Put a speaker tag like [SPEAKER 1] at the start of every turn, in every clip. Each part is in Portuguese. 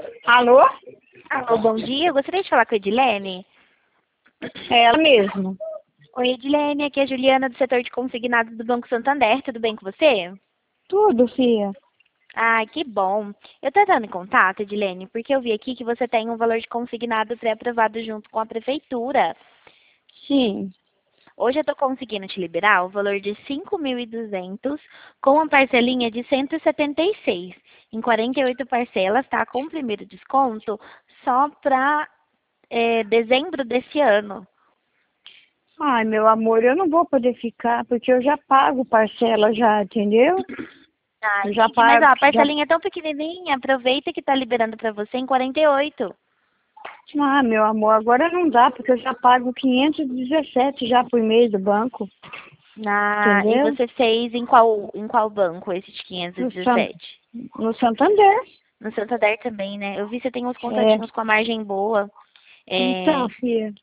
[SPEAKER 1] Alô?
[SPEAKER 2] Alô, bom dia. Eu gostaria de falar com a Edilene.
[SPEAKER 1] É ela mesmo.
[SPEAKER 2] Oi, Edilene. Aqui é a Juliana do setor de consignados do Banco Santander. Tudo bem com você?
[SPEAKER 1] Tudo, filha.
[SPEAKER 2] Ai, que bom. Eu tô entrando em contato, Edilene, porque eu vi aqui que você tem um valor de consignado pré-aprovado junto com a prefeitura.
[SPEAKER 1] Sim.
[SPEAKER 2] Hoje eu tô conseguindo te liberar o valor de 5.200 com uma parcelinha de 176 em 48 parcelas, tá? Com o primeiro desconto só para dezembro desse ano.
[SPEAKER 1] Ai, meu amor, eu não vou poder ficar porque eu já pago parcela já, entendeu?
[SPEAKER 2] Ah,
[SPEAKER 1] Eu já
[SPEAKER 2] entendi. Mas ó,
[SPEAKER 1] pago,
[SPEAKER 2] a
[SPEAKER 1] já...
[SPEAKER 2] parcelinha é tão pequenininha, aproveita que tá liberando pra você em 48.
[SPEAKER 1] Ah, meu amor, agora não dá porque eu já pago 517 já por mês do banco,
[SPEAKER 2] Ah, e
[SPEAKER 1] entendeu?
[SPEAKER 2] você fez em qual banco esse de
[SPEAKER 1] No, San...
[SPEAKER 2] 517?
[SPEAKER 1] no Santander.
[SPEAKER 2] No Santander também, né? Eu vi que você tem uns
[SPEAKER 1] É.
[SPEAKER 2] contatinhos com a margem boa.
[SPEAKER 1] Então,
[SPEAKER 2] É,
[SPEAKER 1] filha,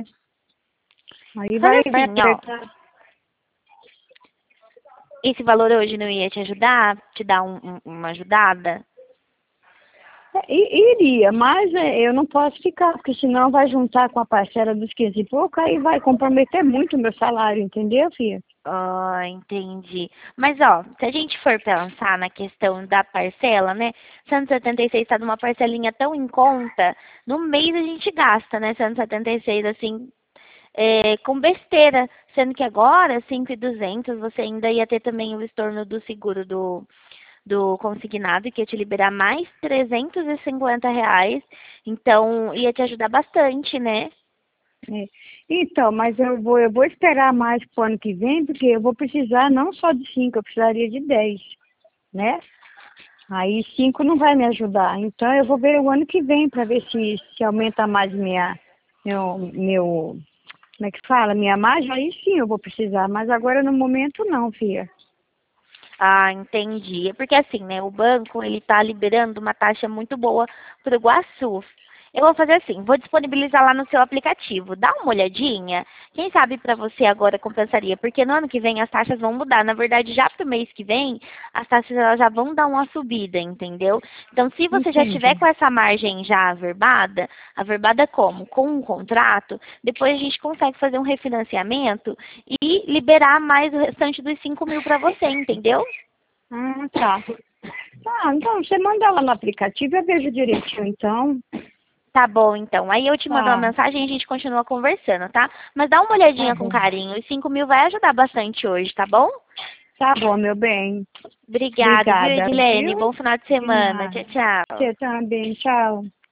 [SPEAKER 1] aí
[SPEAKER 2] faz
[SPEAKER 1] vai
[SPEAKER 2] assim, ó.
[SPEAKER 1] apertar.
[SPEAKER 2] Esse valor hoje não ia te ajudar? Te dar uma ajudada?
[SPEAKER 1] Iria, mas eu não posso ficar, porque senão vai juntar com a parcela dos 15 e pouco, aí vai comprometer muito o meu salário, entendeu, filha?
[SPEAKER 2] Ah, entendi. Mas, ó, se a gente for pensar na questão da parcela, né? 176 está numa parcelinha tão em conta, no mês a gente gasta, né? 176, assim, com besteira. Sendo que agora, 5.200, você ainda ia ter também o estorno do seguro do consignado, que ia te liberar mais R$ 350. Então, ia te ajudar bastante, né?
[SPEAKER 1] É. Então, mas eu vou esperar mais pro ano que vem, porque eu vou precisar não só de 5, eu precisaria de 10, né? Aí 5 não vai me ajudar. Então eu vou ver o ano que vem para ver se aumenta mais meu, como é que fala? Minha margem, aí sim eu vou precisar. Mas agora no momento não, filha.
[SPEAKER 2] Ah, entendi. É porque assim, né, o banco, ele tá liberando uma taxa muito boa pro Iguaçu. Eu vou fazer assim, vou disponibilizar lá no seu aplicativo. Dá uma olhadinha. Quem sabe para você agora compensaria, porque no ano que vem as taxas vão mudar. Na verdade, já pro mês que vem, as taxas elas já vão dar uma subida, entendeu? Então, se você já tiver
[SPEAKER 1] Entendi.
[SPEAKER 2] com essa margem já averbada como? Com um contrato, depois a gente consegue fazer um refinanciamento e liberar mais o restante dos 5.000 para você, entendeu?
[SPEAKER 1] Ah, tá. Ah, então você manda lá no aplicativo, eu vejo direitinho, então.
[SPEAKER 2] Tá bom, então. Aí eu te mando uma
[SPEAKER 1] Tá,
[SPEAKER 2] mensagem e a gente continua conversando, tá? Mas dá uma
[SPEAKER 1] tá
[SPEAKER 2] olhadinha com
[SPEAKER 1] bom.
[SPEAKER 2] carinho. Os 5.000 vai ajudar bastante hoje, tá bom?
[SPEAKER 1] Tá bom, meu bem.
[SPEAKER 2] Obrigada, viu,
[SPEAKER 1] Obrigada,
[SPEAKER 2] Edilene?
[SPEAKER 1] viu?
[SPEAKER 2] Bom final de
[SPEAKER 1] De
[SPEAKER 2] semana.
[SPEAKER 1] nada.
[SPEAKER 2] Tchau, tchau.
[SPEAKER 1] Você também, tchau.